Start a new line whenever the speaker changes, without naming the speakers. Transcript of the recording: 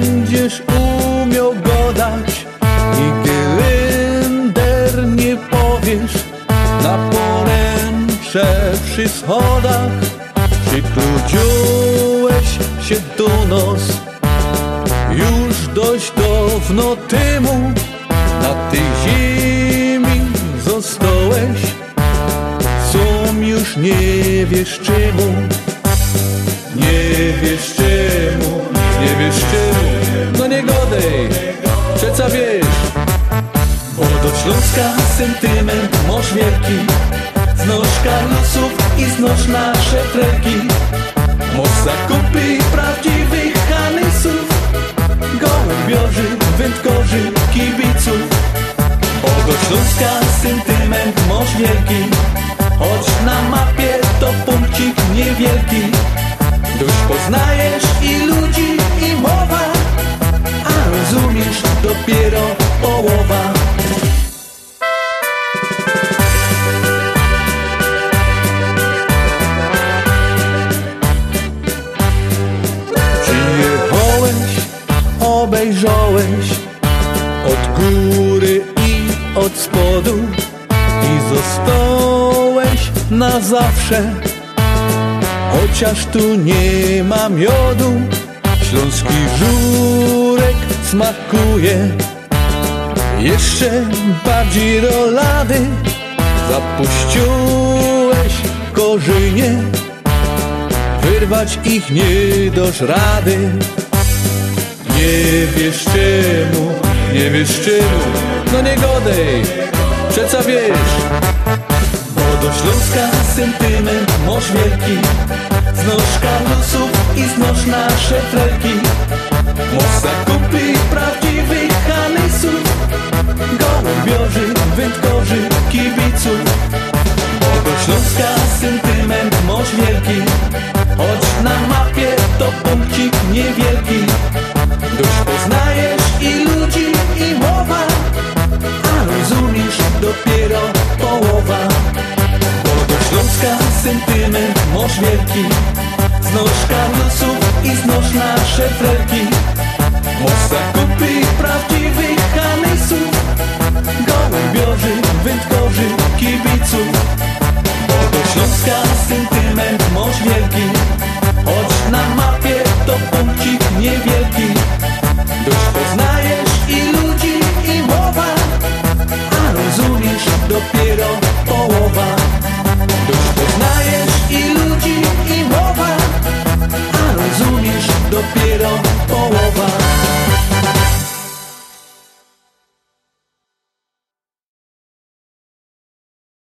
będziesz umiał godać i grynder nie powiesz na poręcze przy schodach. Przykludziłeś się do nos już dość dawno temu. Na tej ziemi zostałeś, sam już nie wiesz czemu. Nie wiesz czemu, nie wiesz czemu, no nie godej, przeca wiesz. Bo do Śląska sentyment masz wielki, znosz karlusów i znosz nasze frelki. Masz zakupy prawdziwych hanysów, gołębiorzy, wędkorzy, kibiców. Bo do Śląska sentyment masz wielki, choć na mapie to punkcik niewielki. Duś poznajesz i ludzi, i mowa, a rozumiesz dopiero połowa. Przyjechałeś, obejrzałeś od góry i od spodu i zostałeś na zawsze. Chociaż tu nie ma miodu, śląski żurek smakuje jeszcze bardziej do lady. Zapuściłeś korzynie, wyrwać ich nie dosz rady. Nie wiesz czemu, nie wiesz czemu, no nie godej, przeca wiesz. Bo do Śląska sentyment masz wielki, znosz karlusów i znosz nasze frelki. Masz zakupy prawdziwych hanysów, gołębiorzy, wędkorzy, kibiców. Bo do Śląska sentyment masz wielki, choć na mapie to punkcik niewielki. Duś poznajesz i ludzi, i mowa, a rozumiesz dopiero połowa. Bo do Śląska sentyment masz wielki, znosz karlusów i znosz nasze frelki. Masz zakupy prawdziwych hanysów, gołębiorzy, wędkorzy, kibiców. Bo do Śląska sentyment masz wielki, choć na mapie to punkcik niewielki. Duś poznajesz i ludzi, i mowa, a rozumiesz dopiero